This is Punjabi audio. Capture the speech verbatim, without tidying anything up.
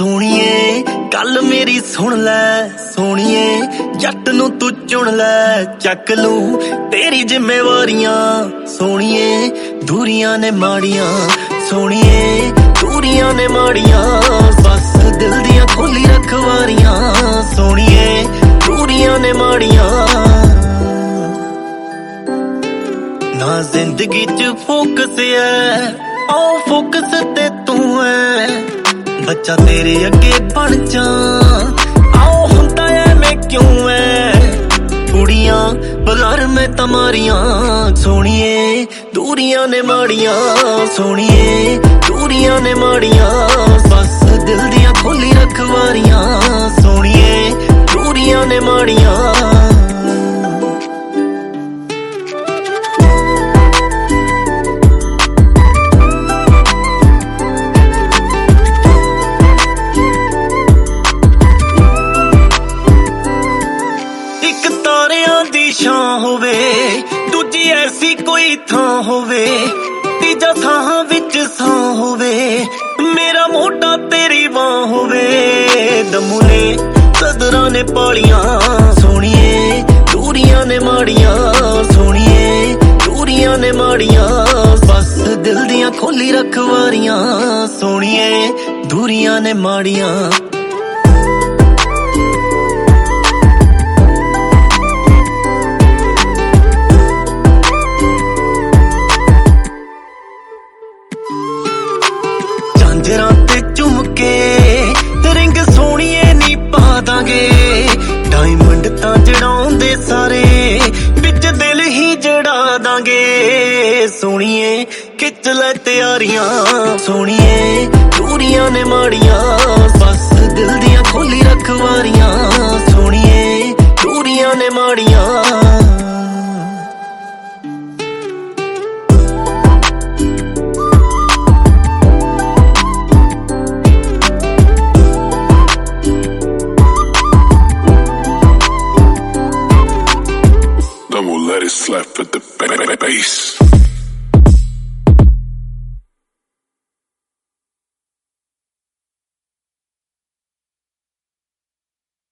ਸੋਹਣੀਏ ਗੱਲ ਮੇਰੀ ਸੁਣ ਲੈ ਸੋਹਣੀਏ, ਜੱਟ ਨੂੰ ਤੂੰ ਚੁਣ ਲੈ ਚੱਕ ਲੂੰ ਤੇਰੀ ਜ਼ਿੰਮੇਵਾਰੀਆਂ। ਸੋਹਣੀਏ ਦੂਰੀਆਂ ਨੇ ਮਾੜੀਆਂ, ਸੋਹਣੀਏ ਦੂਰੀਆਂ ਨੇ ਮਾੜੀਆਂ, ਬਸ ਦਿਲ ਦੀਆਂ ਖੋਲੀ ਰਖਵਾਰੀਆਂ। ਸੋਹਣੀਏ ਦੂਰੀਆਂ ਨੇ ਮਾੜੀਆਂ, ਨਾ ਜ਼ਿੰਦਗੀ ਚ ਫੋਕਸ ਐ, ਆਓ ਫੋਕਸ ਤੇ ਤੂੰ ਐ, ਬੱਚਾ ਤੇਰੇ ਅੱਗੇ ਬਣ ਜਾ, ਆਓ ਹੁੰਦਾ ਐ ਮੈਂ ਕਿਉਂ ਐ, ਕੁੜੀਆਂ ਬਗਾਰ ਮੈਂ ਤਮਾਰੀਆਂ। ਸੋਹਣੀਏ ਦੂਰੀਆਂ ਨੇ ਮਾੜੀਆਂ, ਸੋਹਣੀਏ ਦੂਰੀਆਂ ਨੇ ਮਾੜੀਆਂ, ਬਸ ਦਿਲ ਦੀਆਂ ਖੋਲੀ ਰਖਵਾਰੀਆਂ। ਸੋਹਣੀਏ ਦੂਰੀਆਂ ਨੇ ਮਾੜੀਆਂ, ਛਾਂ ਹੋਵੇ ਦੂਜੀ ਐਸੀ ਕੋਈ ਥਾਂ ਹੋਵੇ, ਤੀਜਾ ਥਾਂ ਵਿੱਚ ਸਾਂ ਹੋਵੇ, ਮੇਰਾ ਮੋਢਾ ਤੇਰੀ ਬਾਂਹ ਹੋਵੇ, ਦਮੂ ਨੇ ਕਦਰਾਂ ਨੇ ਪਾਲੀਆਂ। ਸੋਹਣੀਏ ਦੂਰੀਆਂ ਨੇ ਮਾੜੀਆਂ, ਸੋਹਣੀਏ ਦੂਰੀਆਂ ਨੇ ਮਾੜੀਆਂ, ਬਸ ਦਿਲ ਦੀਆਂ ਖੋਲੀ ਰਖਵਾਰੀਆਂ। ਸੋਹਣੀਏ ਦੂਰੀਆਂ ਨੇ ਮਾੜੀਆਂ, ਝਾਂਜਰਾਂ ਤੇ ਝੁੰਮ ਕੇ ਰਿੰਗ ਸੋਹਣੀਏ ਨੀ ਪਾ ਦਾਂਗੇ, ਡਾਇਮੰਡ ਤਾਂ ਜੜਾਉਂਦੇ ਸਾਰੇ ਵਿੱਚ ਦਿਲ ਹੀ ਜੜਾ ਦਾਂਗੇ। ਸੋਹਣੀਏ ਖਿੱਚ ਲੈ ਤਿਆਰੀਆਂ, ਸੋਹਣੀਏ ਦੂਰੀਆਂ ਨੇ ਮਾੜੀਆਂ, ਬਸ ਦਿਲ ਦੀਆਂ ਖੋਲੀ ਰਖਵਾਰੀਆਂ। ਸੋਹਣੀਏ ਦੂਰੀਆਂ ਨੇ ਮਾੜੀਆਂ, Let it slap at the bass.